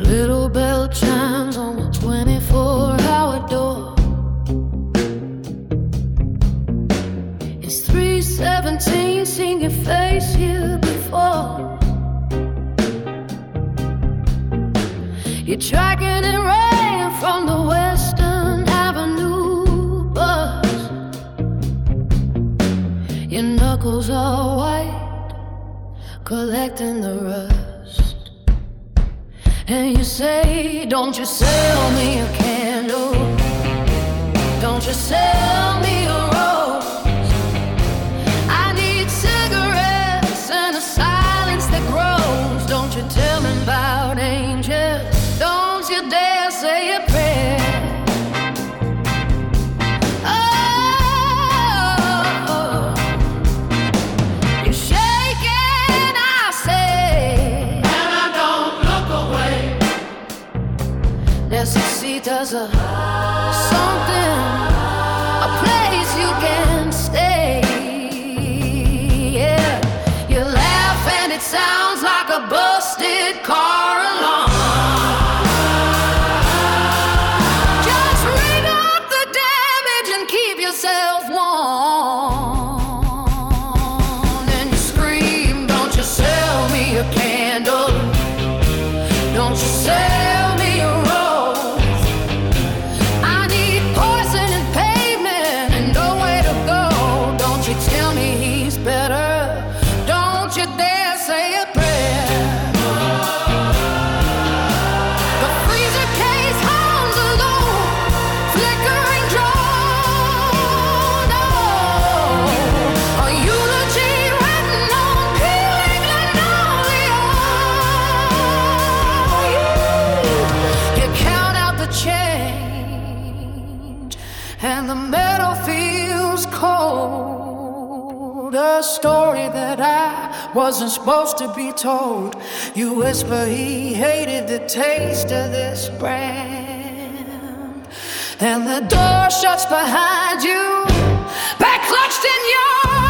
Little bell chimes on my 24-hour door. It's 3:17, seen your face here before. You're tracking in rain from the Western Avenue bus. Your knuckles are white, collecting the rust. And you say, don't you sell me a candle, don't you sell me a rose. I need cigarettes and a silence that grows. Don't you tell me about angels, don't you dare say a prayer. Oh, you're shaking, I say, and I don't look away. Necesita's a something, a place you can stay. Yeah, you laugh and it sounds like a busted car alarm. Just ring up the damage and keep yourself warm. And you scream, don't you sell me a candle, don't you sell me a rose. I need poison and pavement and nowhere to go. Don't you tell me he's better, don't you dare say a prayer. The freezer case hums alone, flickering drone. Oh, a eulogy written on peeling linoleum. You count out the change and the metal feels cold. A story that I wasn't supposed to be told. You whisper he hated the taste of this brand, and the door shuts behind you, back clutched in your